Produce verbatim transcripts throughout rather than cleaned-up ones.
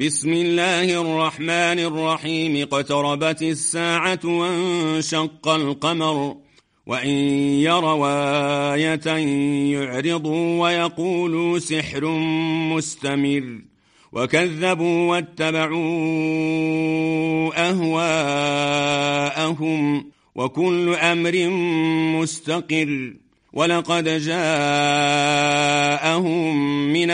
بسم الله الرحمن الرحيم. اقتربت الساعة وانشق القمر وإن يروا آية يعرضوا ويقولوا سحر مستمر وكذبوا واتبعوا أهواءهم وكل أمر مستقر. ولقد جاءهم من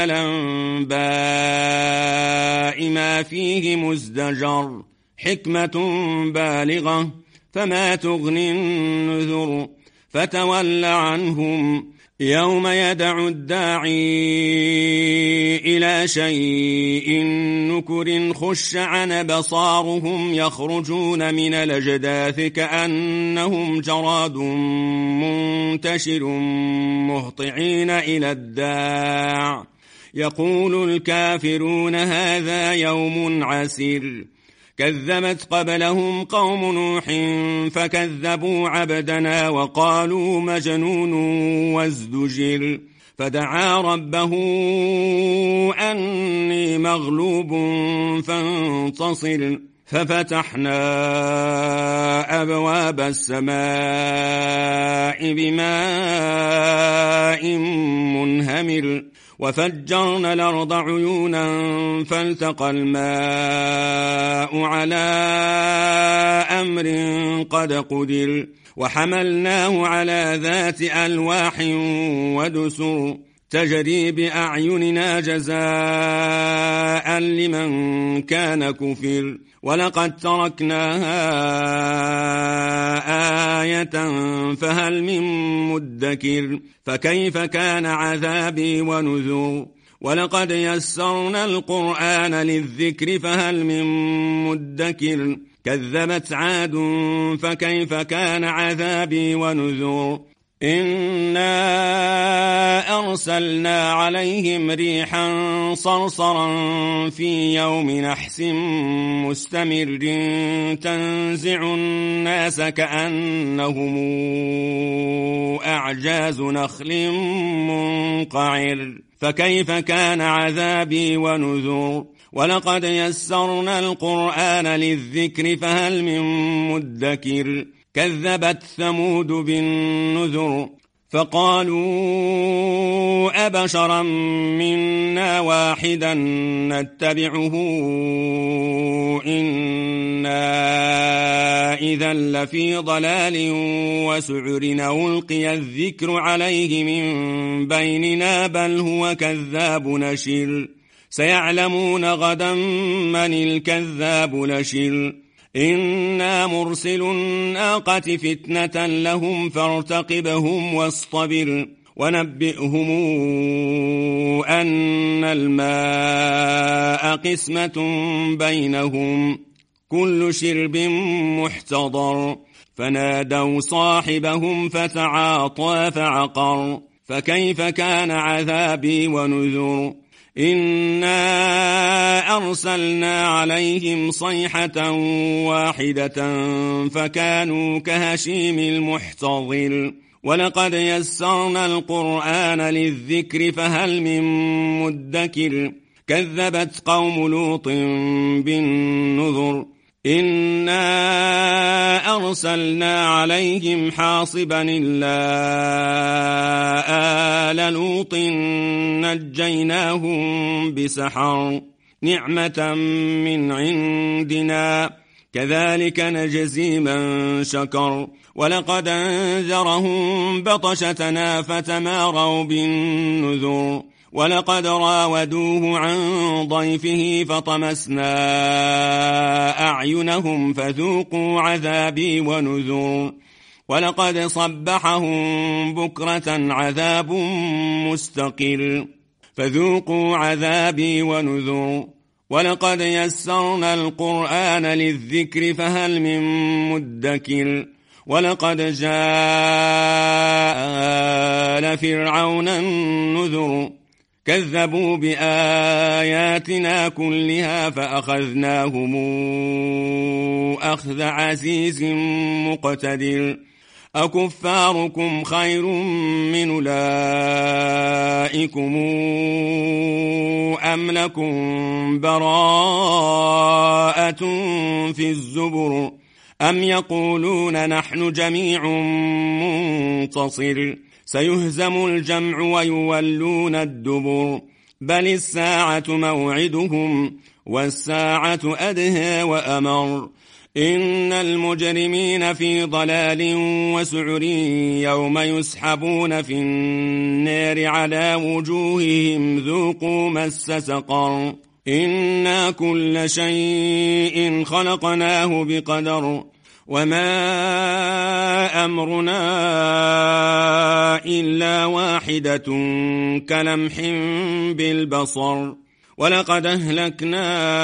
الأنباء ما فيه مزدجر حكمة بالغة فما تغني النذر. فتول عنهم يوم يدعو الداعي إلى شيء نكر خش عن بصارهم يخرجون من الأجداث كأنهم جراد منتشر مهطعين إلى الداع يقول الكافرون هذا يوم عسير. كذبت قبلهم قوم نوح فكذبوا عبدنا وقالوا مجنون وازدجر. فدعا ربه أني مغلوب فانتصر. ففتحنا أبواب السماء بماء منهمر وفجرنا الأرض عيونا فالتقى الماء على أمر قد قدر. وحملناه على ذات ألواح ودسر تجري بأعيننا جزاء لمن كان كفر. ولقد تركناها آية فهل من مدكر. فكيف كان عذابي ونذر. ولقد يسرنا القرآن للذكر فهل من مدكر. كذبت عاد فكيف كان عذابي ونذر. إنا أرسلنا عليهم ريحا صرصرا في يوم نحس مستمر تنزع الناس كأنهم أعجاز نخل منقعر. فكيف كان عذابي ونذر. ولقد يسرنا القرآن للذكر فهل من مدكر. كذبت ثمود بالنذر فقالوا أبشرا منا واحدا نتبعه إنا إذا لفي ضلال وسعر. ألقي الذكر عليه من بيننا بل هو كذاب نشر. سيعلمون غدا من الكذاب نشر. إنا مرسل الناقة فتنة لهم فارتقبهم واصطبر. ونبئهم أن الماء قسمة بينهم كل شرب محتضر. فنادوا صاحبهم فتعاطى فعقر. فكيف كان عذابي ونذر. إنا أرسلنا عليهم صيحة واحدة فكانوا كهشيم المحتضر. ولقد يسرنا القرآن للذكر فهل من مدكر. كذبت قوم لوط بالنذر. إنا أرسلنا عليهم حاصبا إلا آل لوط نجيناهم بسحر نعمة من عندنا كذلك نجزي من شكر. ولقد أنذرهم بطشتنا فتماروا بالنذر. ولقد راودوه عن ضيفه فطمسنا أعينهم فذوقوا عذابي ونذر. ولقد صبحهم بكرة عذاب مستقر فذوقوا عذابي ونذر. ولقد يسرنا القرآن للذكر فهل من مدكر. ولقد جاء آل فرعون النذر. كذبوا بآياتنا كلها فأخذناهم أخذ عزيز مقتدر. أكفاركم خير من أولئكم أم لكم براءة في الزبر أم يقولون نحن جميع منتصر سيهزم الجمع ويولون الدبر بل الساعة موعدهم والساعة أدهى وأمر إن المجرمين في ضلال وسعر يوم يسحبون في النار على وجوههم ذوقوا مس سقر إنا كل شيء خلقناه بقدر وما أمرنا إلا واحدة كلمح بالبصر ولقد أهلكنا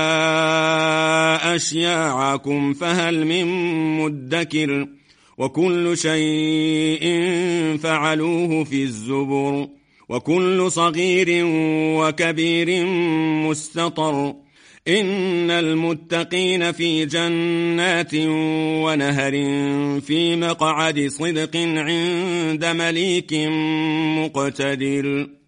أشياعكم فهل من مدكر وكل شيء فعلوه في الزبر وكل صغير وكبير مستطر إن المتقين في جنات ونهر في مقعد صدق عند مليك مقتدر.